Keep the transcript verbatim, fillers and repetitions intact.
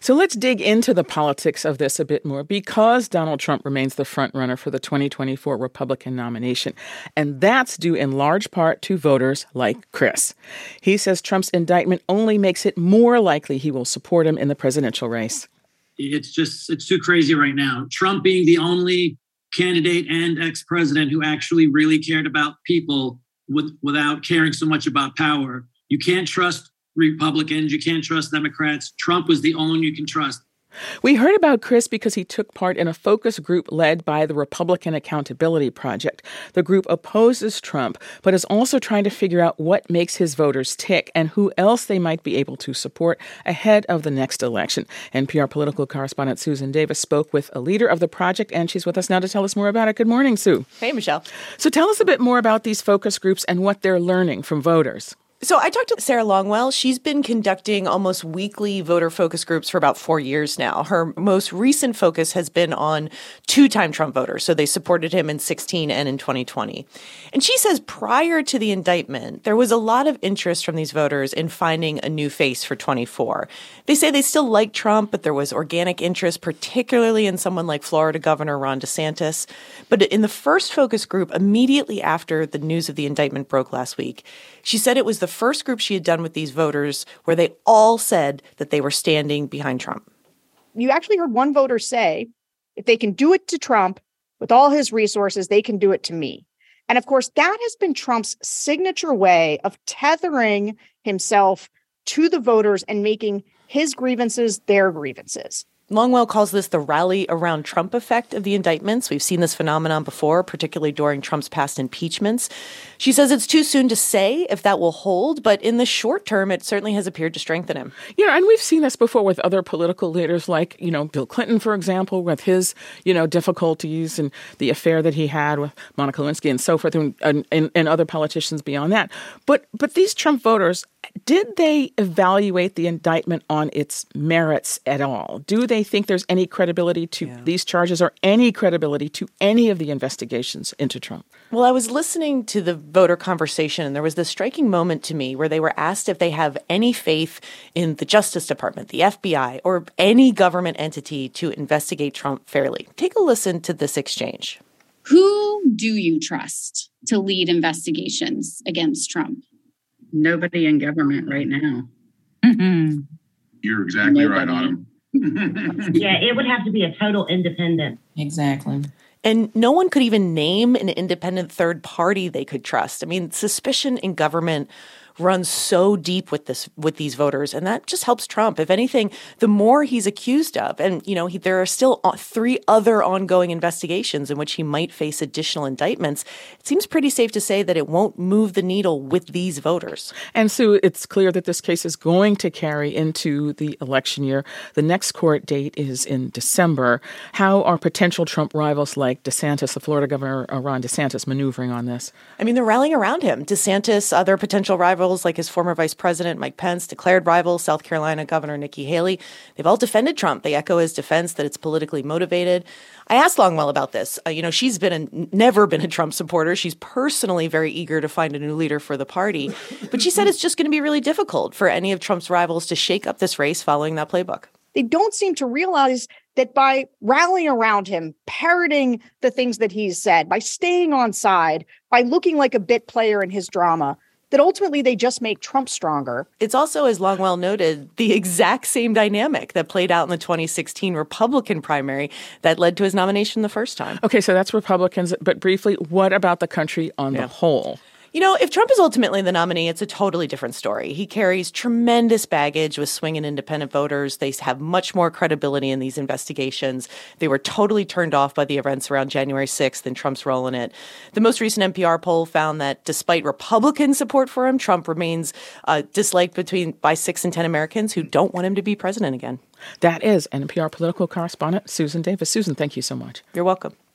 So let's dig into the politics of this a bit more because Donald Trump remains the frontrunner for the twenty twenty-four Republican nomination. And that's due in large part to voters like Chris. He says Trump's indictment only makes it more likely he will support him in the presidential race. It's just, it's too crazy right now. Trump being the only candidate and ex-president who actually really cared about people with, without caring so much about power. You can't trust Republicans. You can't trust Democrats. Trump was the only one you can trust. We heard about Chris because he took part in a focus group led by the Republican Accountability Project. The group opposes Trump, but is also trying to figure out what makes his voters tick and who else they might be able to support ahead of the next election. N P R political correspondent Susan Davis spoke with a leader of the project, and she's with us now to tell us more about it. Good morning, Sue. Hey, Michelle. So tell us a bit more about these focus groups and what they're learning from voters. So I talked to Sarah Longwell. She's been conducting almost weekly voter focus groups for about four years now. Her most recent focus has been on two-time Trump voters. So they supported him in sixteen and in twenty twenty. And she says prior to the indictment, there was a lot of interest from these voters in finding a new face for twenty-four. They say they still like Trump, but there was organic interest, particularly in someone like Florida Governor Ron DeSantis. But in the first focus group, immediately after the news of the indictment broke last week, she said it was the first group she had done with these voters where they all said that they were standing behind Trump. You actually heard one voter say, if they can do it to Trump with all his resources, they can do it to me. And of course, that has been Trump's signature way of tethering himself to the voters and making his grievances their grievances. Longwell calls this the rally around Trump effect of the indictments. We've seen this phenomenon before, particularly during Trump's past impeachments. She says it's too soon to say if that will hold, but in the short term, it certainly has appeared to strengthen him. Yeah, and we've seen this before with other political leaders like, you know, Bill Clinton, for example, with his, you know, difficulties and the affair that he had with Monica Lewinsky and so forth, and, and, and other politicians beyond that. But but these Trump voters, did they evaluate the indictment on its merits at all? Do they think there's any credibility to yeah. these charges or any credibility to any of the investigations into Trump? Well, I was listening to the voter conversation, and there was this striking moment to me where they were asked if they have any faith in the Justice Department, the F B I, or any government entity to investigate Trump fairly. Take a listen to this exchange. Who do you trust to lead investigations against Trump? Nobody in government right now. Mm-hmm. You're exactly Nobody. right, Autumn. Yeah, it would have to be a total independent. Exactly. And no one could even name an independent third party they could trust. I mean, suspicion in government runs so deep with this with these voters, and that just helps Trump. If anything, the more he's accused of, and you know, he, there are still three other ongoing investigations in which he might face additional indictments. It seems pretty safe to say that it won't move the needle with these voters. And Sue, it's clear that this case is going to carry into the election year. The next court date is in December. How are potential Trump rivals like DeSantis, the Florida Governor Ron DeSantis, maneuvering on this? I mean, they're rallying around him. DeSantis, other potential rivals like his former vice president, Mike Pence, declared rivals, South Carolina Governor Nikki Haley. They've all defended Trump. They echo his defense that it's politically motivated. I asked Longwell about this. Uh, you know, she's been a, never been a Trump supporter. She's personally very eager to find a new leader for the party. But she said it's just going to be really difficult for any of Trump's rivals to shake up this race following that playbook. They don't seem to realize that by rallying around him, parroting the things that he's said, by staying on side, by looking like a bit player in his drama, that ultimately they just make Trump stronger. It's also, as Longwell noted, the exact same dynamic that played out in the twenty sixteen Republican primary that led to his nomination the first time. Okay, so that's Republicans. But briefly, what about the country on yeah. the whole? You know, if Trump is ultimately the nominee, it's a totally different story. He carries tremendous baggage with swing and independent voters. They have much more credibility in these investigations. They were totally turned off by the events around January sixth and Trump's role in it. The most recent N P R poll found that despite Republican support for him, Trump remains uh, disliked between by six and ten Americans who don't want him to be president again. That is N P R political correspondent Susan Davis. Susan, thank you so much. You're welcome.